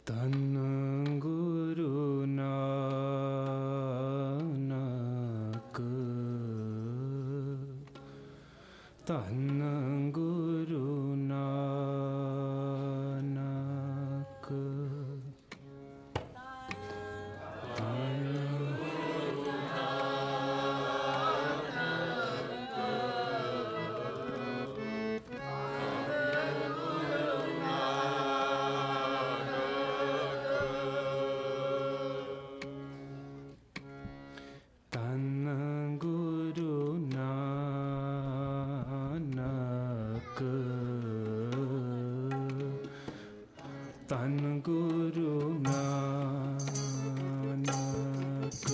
ਧੰਨ ਗੁਰੂ ਨਾਨਕ, ਧੰਨ ਗੁਰੂ ਨਾਨਕ, ਧੰਨ ਗੁਰੂ ਨਾਨਕ, ਧੰਨ ਗੁਰੂ ਨਾਨਕ,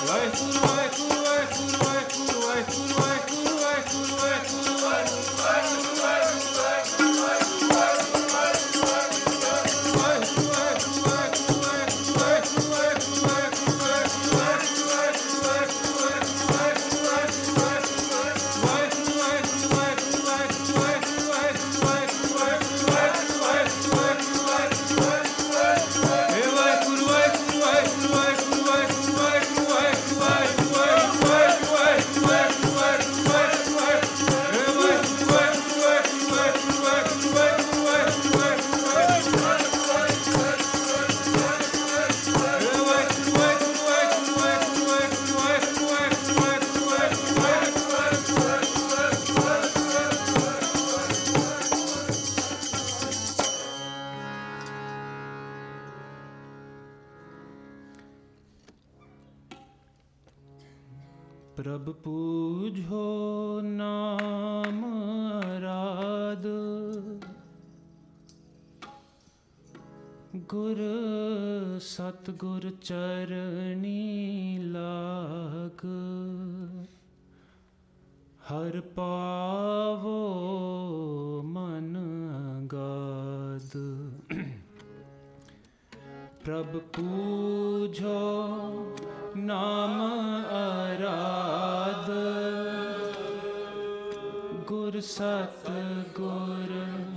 प्रभ पूजो नाम आराध, गुर सतगुर चरणी लाग, हर पावो मन गाद। प्रभ पूजो नाम आराध, गुर सतगुर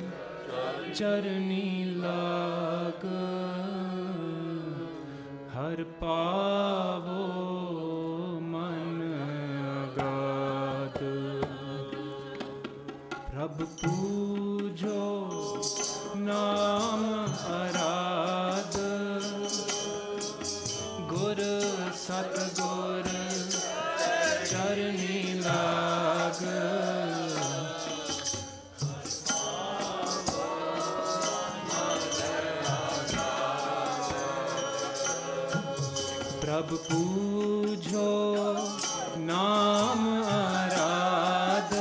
चरणी लाग, हर पावो मन गाद। प्रभ पूजो नाम आराध, गुर सतगुर चरणी लाग, प्रभ पूजो नाम आराध,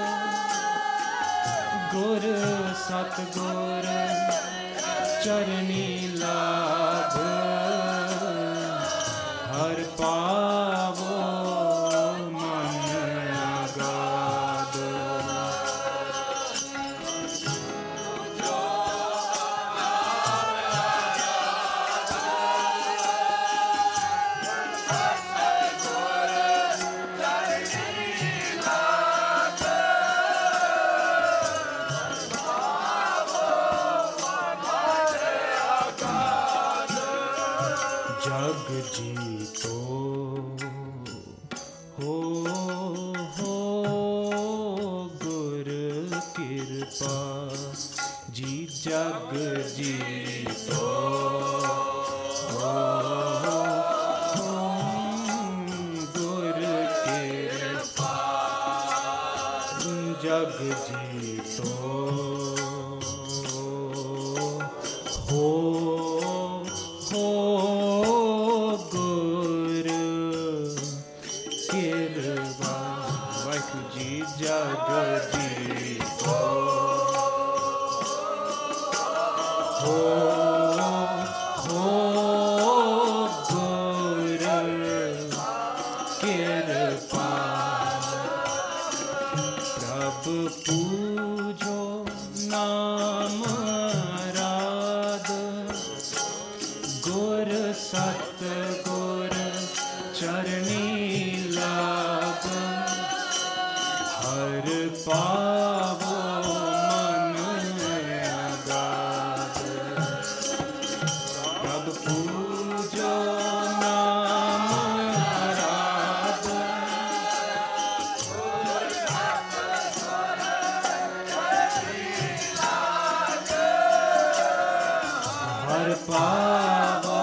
गुर सतगुर चरणी लाग, हर पावो मन गाद। जग जीतो हो गुर कृपा जी, जग जीतो हो गुर कृपा, जग जीतो हो गुर कृपा। वाहिगुरू जी जग जीतो हो गुर कृपा। प्रभ पूजो नाम आराध, गुर सतगुर चरणी लाग, हर पावो मन गाद। प्रभ पूजो नाम आराध, हर पावो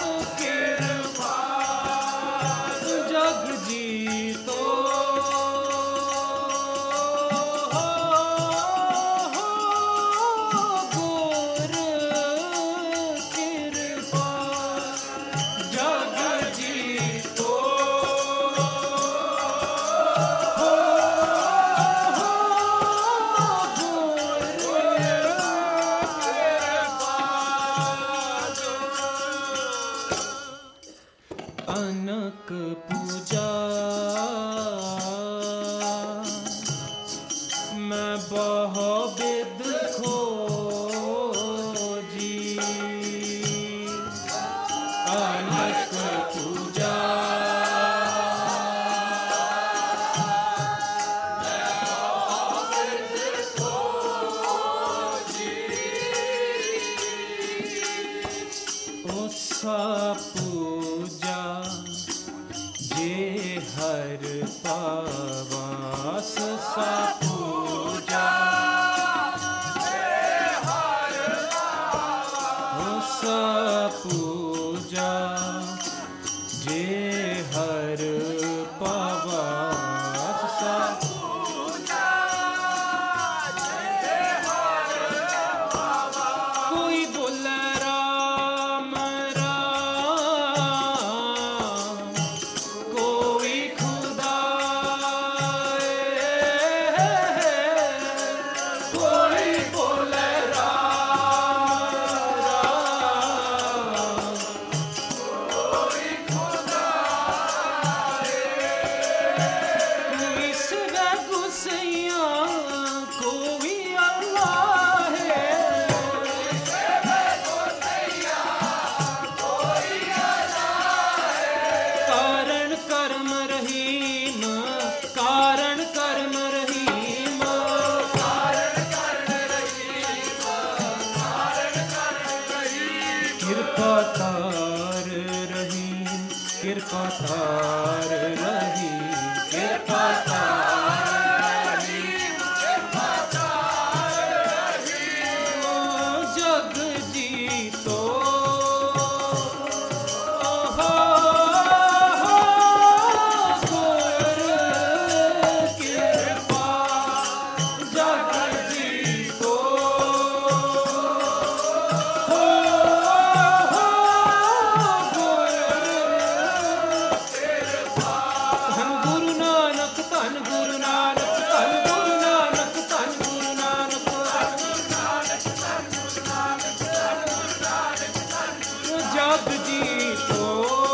जग जीतो पावास सा पूजा सा पूजा जे हर पावास सा पूजा जे हर पावास। कोई बोले राम राम कोई खुदा कोई बोले राम राम कोई खुदा कोई सिवा गुसैया कोई अल्लाह है कारण कर्म रहीम कारण कर्म रहीम कृपा तार रहीम कृपा तार रहीम कृपा तार रहीम जग जीतो गुर कृपा जग जीतो धन गुरु नानक धन गुरु नानक धन गुरु नानक धन गुरु नानक जग जीतो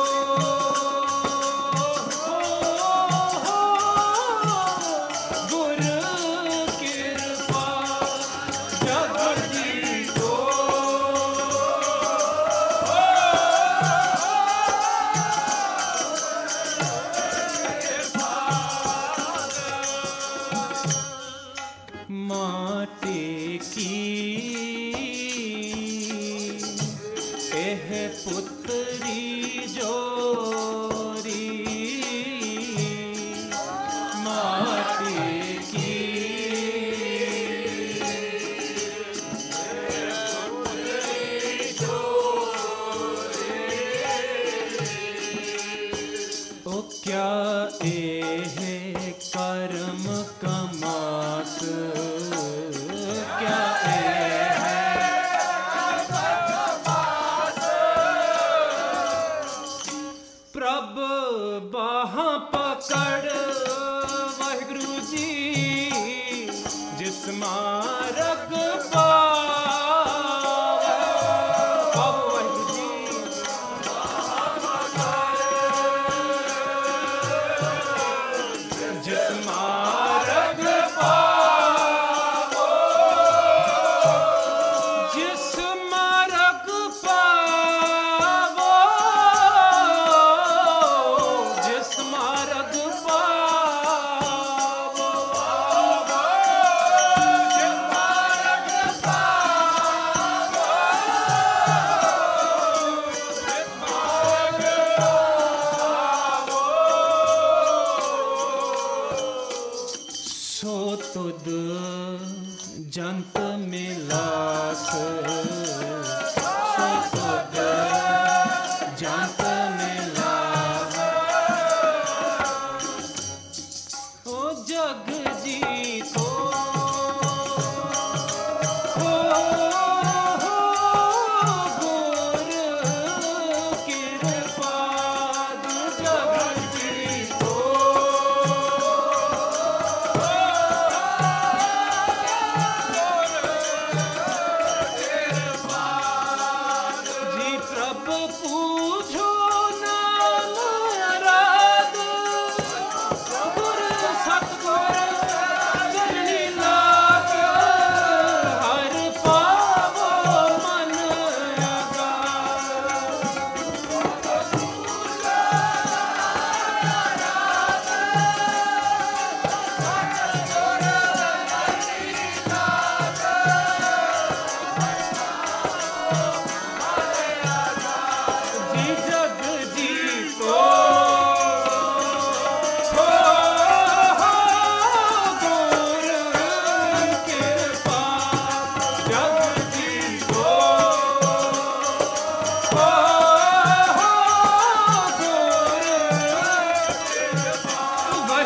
गुर कृपा जग जीतो माटे की एह पुत्री जोरी माटे की ओ क्या एह कर्म कमास क्या प्रभ बाहा पकड़ वाहिगुरु जी जिस मारग पावे वाहिगुरु जी जिस मारग पावो जिस मारग पावो जिस मारग पावो जिस मारग पावो जिस मारग सो तुद जंत मिलास सो तुद जंत मिलास ओ जग जीतो गुर कृपा जग जीतो जी प्रभ पूजो नाम आराध गुर सतगुर जननी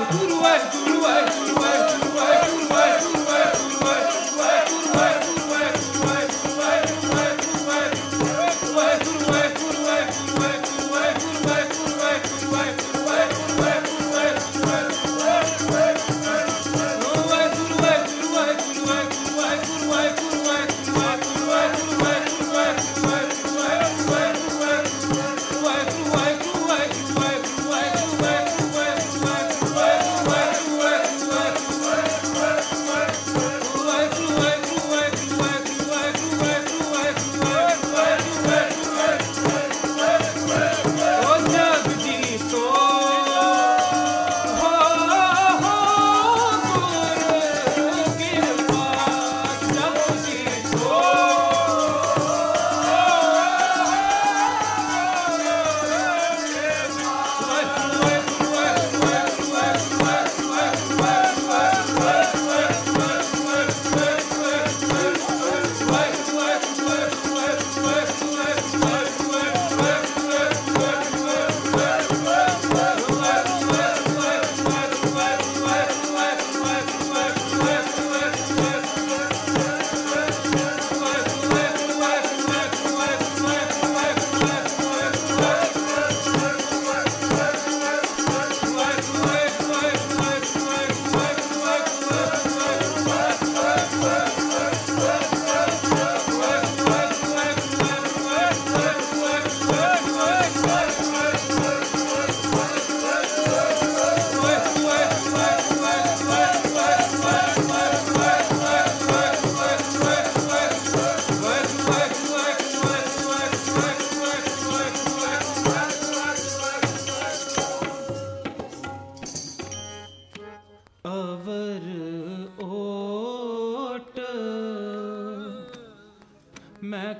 मैं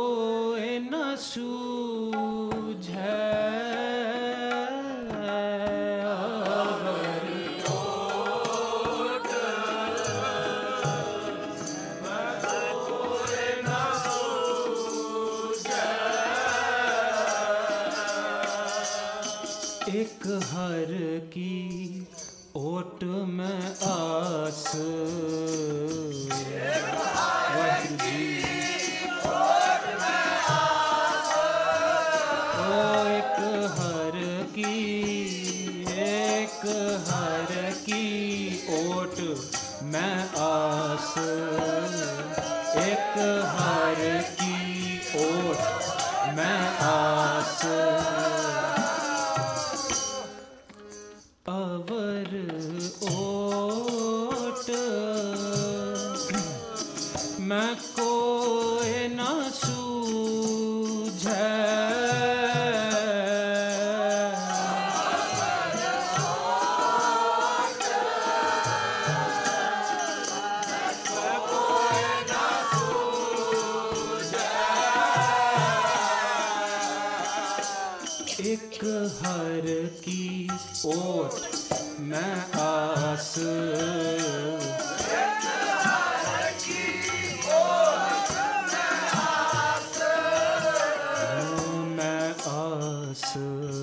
कोई न सूझे एक हर की ओट में आस मैं आस एक हर की ओट मैं आस अवर ओट मैं कोई न सूझे एक हर की ओट मैं आस मैं आस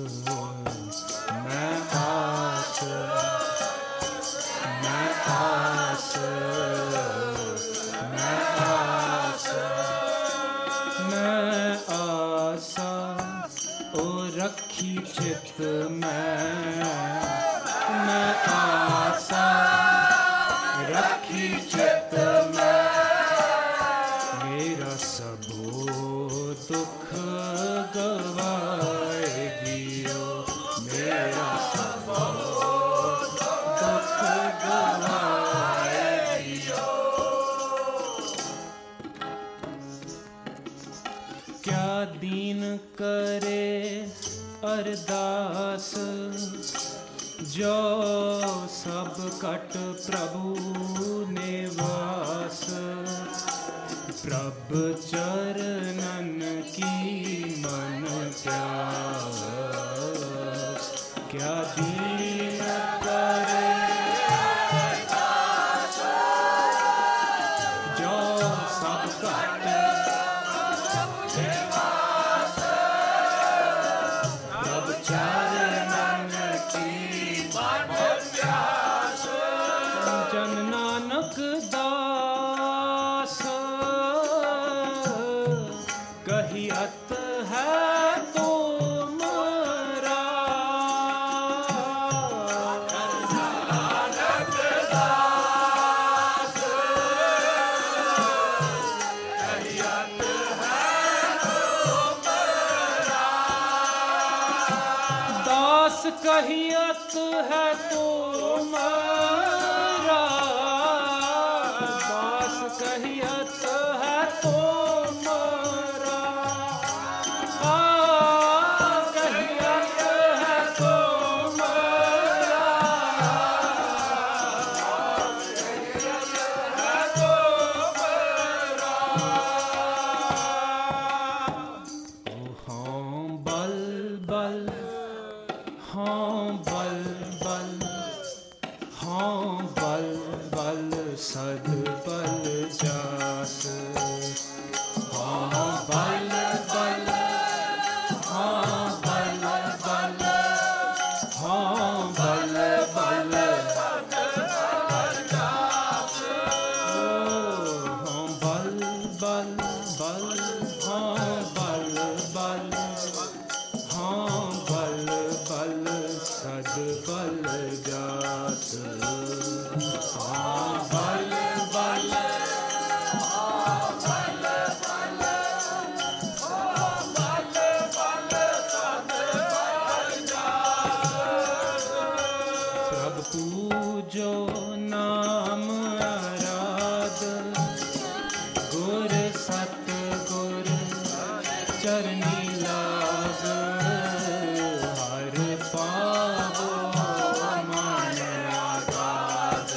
मैं आस मैं आस मैं आस मैं आसा ओ रखी चित मैं आसा रखी चित मैं मेरा सबो दुख गवाएगी मेरा सबो दुख गवाएगी क्या दीन करे अरदास जो सब कट प्रभु निवास प्रभ चरणन की मन प्यास क्या दीन करे जो सब कट प्रभ चरणन की मन जन नानक दास कहियत है तुमरा। दास कहियत है तुमरा, दास कहियत है तुमरा, कहियत है तुमरा, हाँ बल बल, हाँ बल बल, हाँ बल बल सद बल जास। हाँ बल बल, हाँ बल बल, हाँ बल बल, हाँ बल बल बल, हाँ बल बल, हाँ बल बल सद बल जात। हाँ बल बल, सब पूजो नाम आराध, गुर सत गुर चरनी लाग, हर पावो मन आगाध।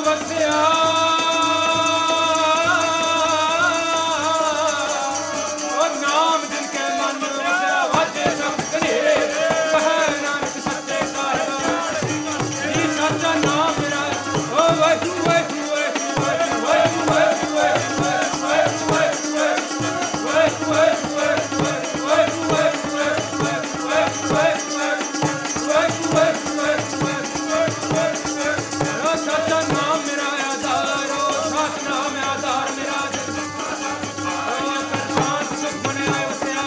ਵਸਿਆ ਉਹ ਨਾਮ ਜਿਨ ਕੇ ਮਨ ਵਸਿਆ ਵਾਜੇ ਸਭ ਕਨੇਰੇ ਕਹਿ ਨਾਨਕ ਸੱਚੇ ਕਾਰ ਜੀ ਸੱਚਾ ਨਾਮ ਮੇਰਾ ਉਹ ਵਾਹਿਗੁਰੂ ਵਾਹਿਗੁਰੂ ਵਾਹਿਗੁਰੂ ਵਾਹਿਗੁਰੂ ਵਾਹਿਗੁਰੂ ਸੱਚਾ ਨਾਮ ਮੇਰਾ ਆਧਾਰ ਸੱਚ ਨਾਮ ਆਧਾਰ ਮੇਰਾ ਸ਼ਾਂਤ ਸੁਖ ਬਣਿਆ ਵਸਿਆ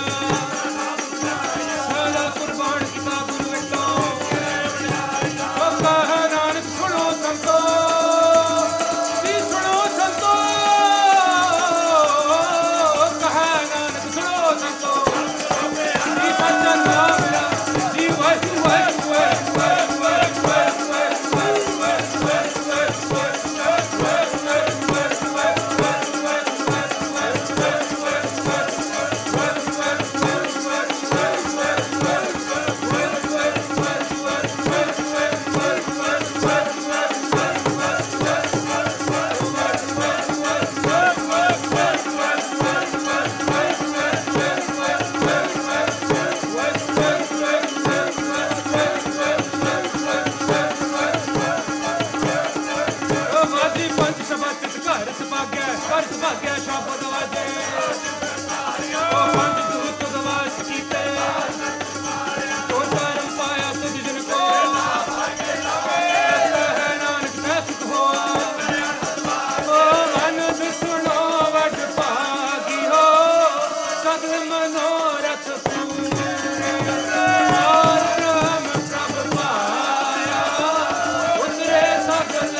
ਸਦਾ ਕੁਰਬਾਨ ਕੀਤਾ ਗੁਰੂ ਵਿਟੋ ਉਹ ਕਹੇ ਨਾਨਕ ਸੁਣੋ ਸੰਤੋ ਜੀ ਸੁਣੋ ਸੰਤੋ ਕਹੇ ਨਾਨਕ ਸੁਣੋ ਸੰਤੋ ਜੀ ਸੱਚਾ ਨਾਮ ਮੇਰਾ ਜੀ ਵਾਹਿਗੁਰੂ ਵਾਹਿਗੁਰੂ ਘਰ ਸੁਭਾਗਿਆ ਸ਼ਬਦ ਵਾਜੇ ਉਹ ਪੰਜ ਦੂਤ ਦਵਾਸ ਕੀਤੇ ਉਹ ਧਰਮ ਪਾਇਆ ਤੁਝ ਜਿਨ ਕੋ ਕਹਿ ਨਾਨਕ ਮੈਂ ਸੁਖ ਹੋਆ ਉਹ ਮਨ ਸੁਣੋ ਵਡ ਭਾਗੀ ਹੋ ਸਗਲ ਮਨੋਰਥ ਪੂਰੇ ਔਰ ਬ੍ਰਹਮ ਪ੍ਰਭ ਪਾਇਆ ਉਤਰੇ ਸਗਲ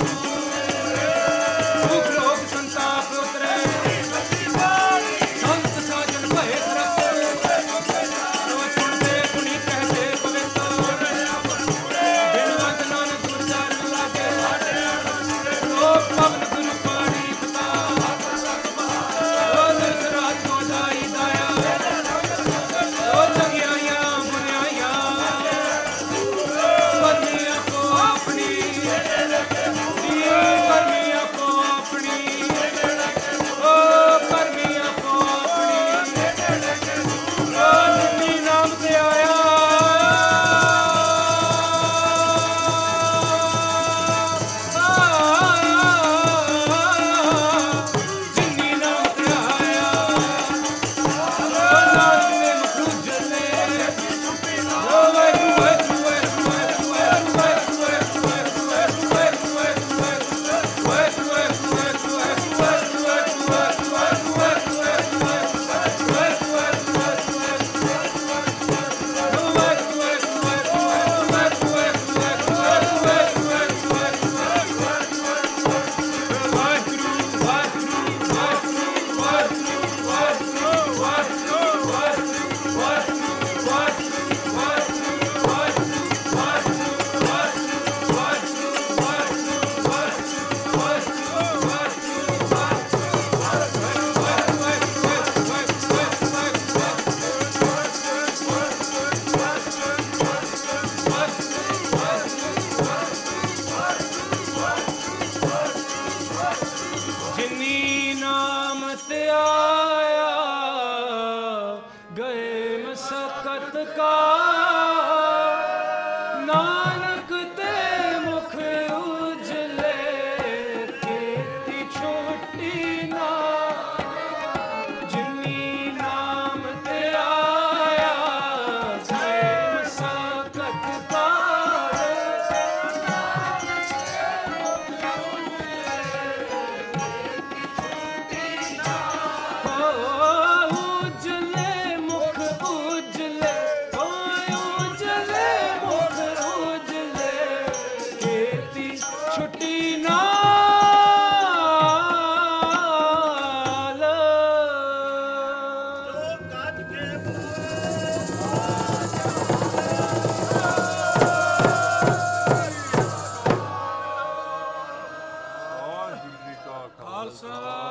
ਨਾਨਕ ਤੇ ਮੁਖ ਉਜਲੇ ਕੀਤੀ ਛੋਟੀ ਨਾ ਜਿਨੀ ਨਾਮ ਤੇ ਆਇਆ ਸੈ ਸਾਕਤ ਪਾਰ ਉਜਲੇ ਮੁਖ ਉਜਲੇ ਛੁੱਟੀ ਨਾਲ ਗੱਜ ਕੇ ਖਾਲਸਾ